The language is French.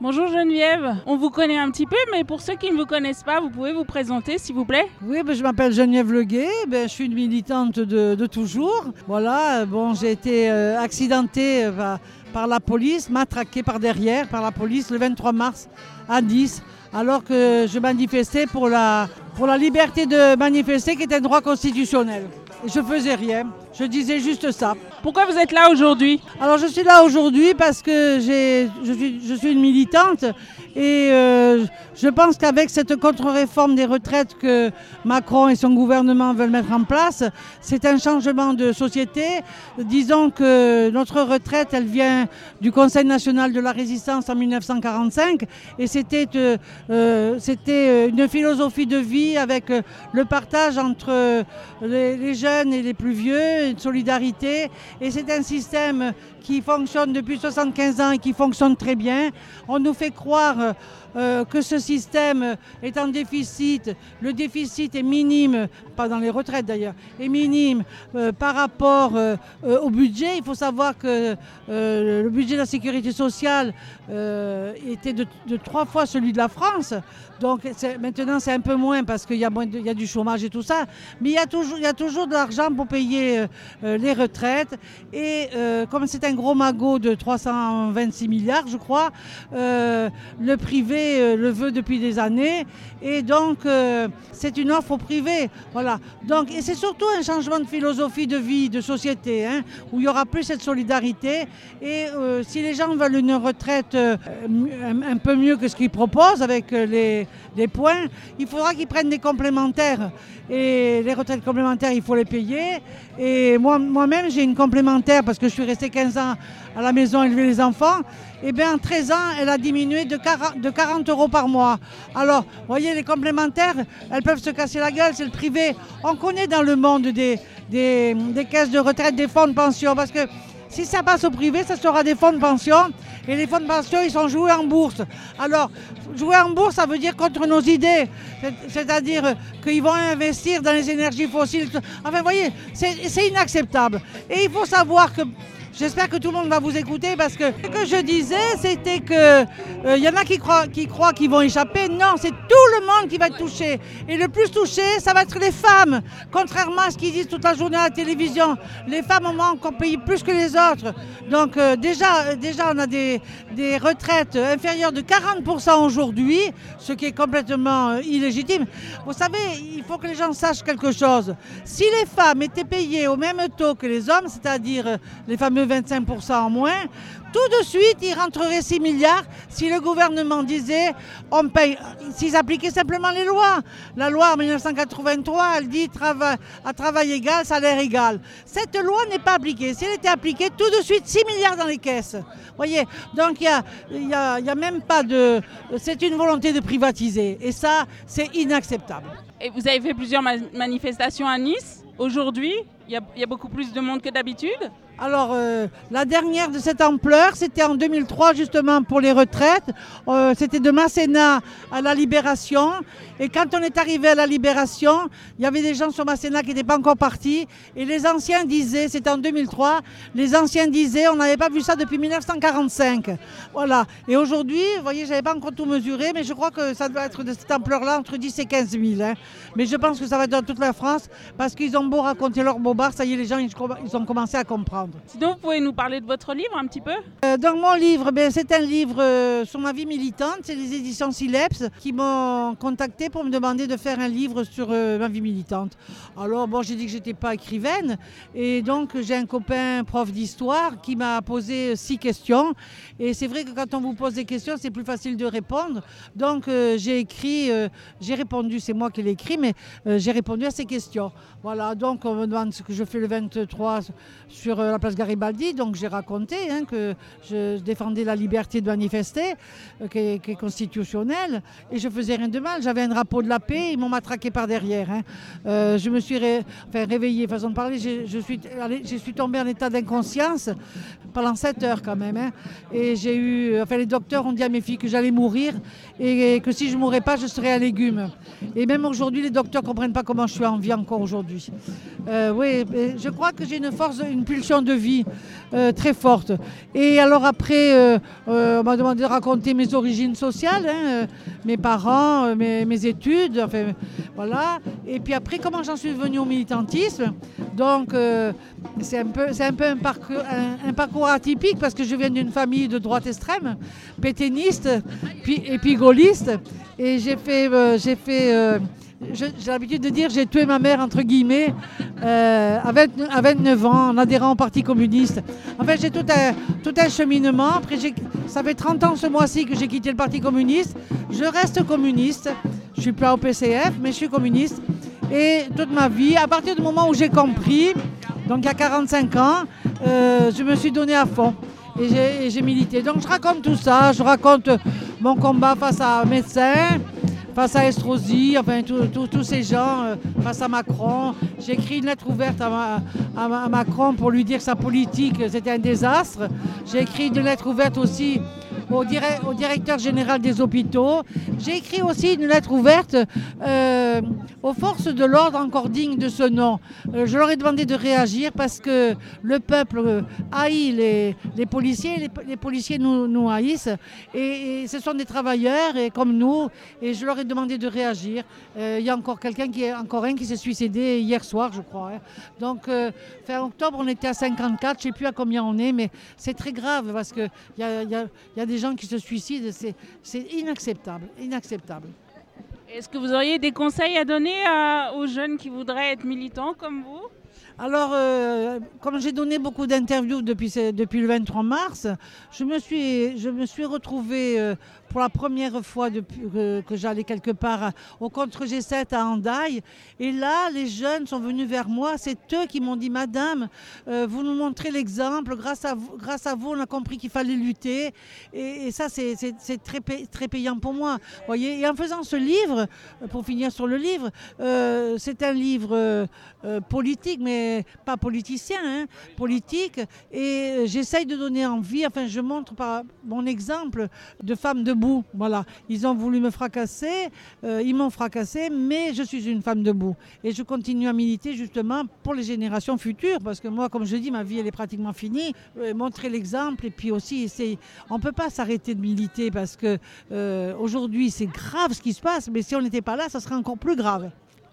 Bonjour Geneviève, on vous connaît un petit peu, mais pour ceux qui ne vous connaissent pas, vous pouvez vous présenter s'il vous plaît? Oui, je m'appelle Geneviève Leguet, je suis une militante de toujours. Voilà, j'ai été accidentée par la police, matraquée par derrière par la police le 23 mars à Nice, alors que je manifestais pour la liberté de manifester qui est un droit constitutionnel. Et je faisais rien, je disais juste ça. Pourquoi vous êtes là aujourd'hui? Alors je suis là aujourd'hui parce que je suis une militante et je pense qu'avec cette contre-réforme des retraites que Macron et son gouvernement veulent mettre en place, c'est un changement de société. Disons que notre retraite, elle vient du Conseil national de la résistance en 1945 et c'était une philosophie de vie avec le partage entre les jeunes et les plus vieux, une solidarité. Et c'est un système qui fonctionne depuis 75 ans et qui fonctionne très bien. On nous fait croire que ce système est en déficit. Le déficit est minime, pas dans les retraites d'ailleurs, est minime par rapport au budget. Il faut savoir que le budget de la sécurité sociale était de 3 fois celui de la France. Donc maintenant c'est un peu moins parce qu'il y a du chômage et tout ça. Mais il y a toujours de l'argent pour payer les retraites. Et comme c'est un gros magot de 326 milliards, je crois, le privé le veut depuis des années. Et donc c'est une offre au privé. Voilà. Donc, et c'est surtout un changement de philosophie de vie, de société, où il y aura plus cette solidarité. Et si les gens veulent une retraite un peu mieux que ce qu'ils proposent avec les points, il faudra qu'ils prennent des complémentaires. Et les retraites complémentaires, il faut les payer. Et moi-même, j'ai une complémentaire parce que je suis restée 15 ans à la maison à élever les enfants. Et bien en 13 ans, elle a diminué de 40 euros par mois. Alors, vous voyez, les complémentaires, elles peuvent se casser la gueule, c'est le privé. On connaît dans le monde des caisses de retraite, des fonds de pension, parce que si ça passe au privé, ça sera des fonds de pension. Et les fonds de pension, ils sont joués en bourse. Alors, jouer en bourse, ça veut dire contre nos idées. C'est-à-dire qu'ils vont investir dans les énergies fossiles. Enfin, vous voyez, c'est inacceptable. Et il faut savoir que... J'espère que tout le monde va vous écouter parce que ce que je disais, c'était que y en a qui croient qu'ils vont échapper. Non, c'est tout le monde qui va être touché. Et le plus touché, ça va être les femmes. Contrairement à ce qu'ils disent toute la journée à la télévision, les femmes ont encore payé plus que les autres. Donc déjà on a des retraites inférieures de 40% aujourd'hui, ce qui est complètement illégitime. Vous savez, il faut que les gens sachent quelque chose. Si les femmes étaient payées au même taux que les hommes, c'est-à-dire les fameux 25% en moins, tout de suite, ils rentreraient 6 milliards si le gouvernement disait on paye, s'ils appliquaient simplement les lois. La loi en 1983, elle dit à travail égal, salaire égal. Cette loi n'est pas appliquée. Si elle était appliquée, tout de suite 6 milliards dans les caisses. Voyez, donc il y a même pas de... C'est une volonté de privatiser. Et ça, c'est inacceptable. Et vous avez fait plusieurs manifestations à Nice. Aujourd'hui, il y a beaucoup plus de monde que d'habitude. Alors, la dernière de cette ampleur, c'était en 2003 justement pour les retraites. C'était de Masséna à la Libération. Et quand on est arrivé à la Libération, il y avait des gens sur Masséna qui n'étaient pas encore partis. Et les anciens disaient, c'était en 2003, les anciens disaient, on n'avait pas vu ça depuis 1945. Voilà. Et aujourd'hui, vous voyez, je n'avais pas encore tout mesuré, mais je crois que ça doit être de cette ampleur-là, entre 10 et 15 000. Mais je pense que ça va être dans toute la France, parce qu'ils ont beau raconter leur bobards, ça y est, les gens, ils ont commencé à comprendre. Sinon, vous pouvez nous parler de votre livre un petit peu? Donc mon livre, c'est un livre sur ma vie militante. C'est les éditions Sileps qui m'ont contacté pour me demander de faire un livre sur ma vie militante. Alors j'ai dit que j'étais pas écrivaine et donc j'ai un copain prof d'histoire qui m'a posé 6 questions. Et c'est vrai que quand on vous pose des questions, c'est plus facile de répondre. Donc j'ai répondu, c'est moi qui l'ai écrit, mais j'ai répondu à ces questions. Voilà, donc on me demande ce que je fais le 23 sur la place Garibaldi. Donc j'ai raconté que je défendais la liberté de manifester, qui est constitutionnelle, et je faisais rien de mal. J'avais un drapeau de la paix, ils m'ont matraqué par derrière. Je me suis réveillée, façon de parler, je suis tombée en état d'inconscience pendant 7 heures quand même. Et les docteurs ont dit à mes filles que j'allais mourir et que si je ne mourrais pas, je serais un légume. Et même aujourd'hui, les docteurs ne comprennent pas comment je suis en vie encore aujourd'hui. Oui, je crois que j'ai une force, une pulsion leçon de vie très forte. Et alors après, on m'a demandé de raconter mes origines sociales, hein, mes parents, mes études, enfin voilà. Et puis après, comment j'en suis venue au militantisme. Donc c'est un peu un parcours atypique parce que je viens d'une famille de droite extrême, pétainiste, et puis gaulliste. Et j'ai l'habitude de dire j'ai tué ma mère entre guillemets à 29 ans en adhérant au Parti communiste. En fait, j'ai tout un cheminement. Après, ça fait 30 ans ce mois-ci que j'ai quitté le Parti communiste. Je reste communiste. Je suis pas au PCF, mais je suis communiste. Et toute ma vie, à partir du moment où j'ai compris, donc il y a 45 ans, je me suis donné à fond. Et j'ai milité. Donc je raconte tout ça. Je raconte mon combat face à médecins, face à Estrosi, enfin tous ces gens, face à Macron. J'ai écrit une lettre ouverte à Macron pour lui dire que sa politique c'était un désastre. J'ai écrit une lettre ouverte aussi au directeur général des hôpitaux. J'ai écrit aussi une lettre ouverte aux forces de l'ordre encore dignes de ce nom. Je leur ai demandé de réagir parce que le peuple haït les policiers, les policiers nous haïssent et ce sont des travailleurs et comme nous et je leur ai demandé de réagir. Il y a encore un qui s'est suicidé hier soir, je crois. Hein. Donc fin octobre, on était à 54, je ne sais plus à combien on est, mais c'est très grave parce qu'il y a des gens qui se suicident, c'est inacceptable, inacceptable. Est-ce que vous auriez des conseils à donner aux jeunes qui voudraient être militants comme vous ? Alors, comme j'ai donné beaucoup d'interviews depuis le 23 mars, je me suis retrouvée pour la première fois depuis que j'allais quelque part au contre G7 à Hendaye. Et là, les jeunes sont venus vers moi. C'est eux qui m'ont dit « Madame, vous nous montrez l'exemple. Grâce à vous, on a compris qu'il fallait lutter. » Et ça, c'est très, très payant pour moi. Voyez. Et en faisant ce livre, pour finir sur le livre, c'est un livre politique, mais pas politicien, hein, politique. Et j'essaye de donner envie, enfin je montre par mon exemple de femme debout. Voilà, ils ont voulu me fracasser, ils m'ont fracassé, mais je suis une femme debout. Et je continue à militer justement pour les générations futures, parce que moi, comme je dis, ma vie elle est pratiquement finie. Montrer l'exemple et puis aussi, on ne peut pas s'arrêter de militer parce que aujourd'hui c'est grave ce qui se passe, mais si on n'était pas là, ça serait encore plus grave.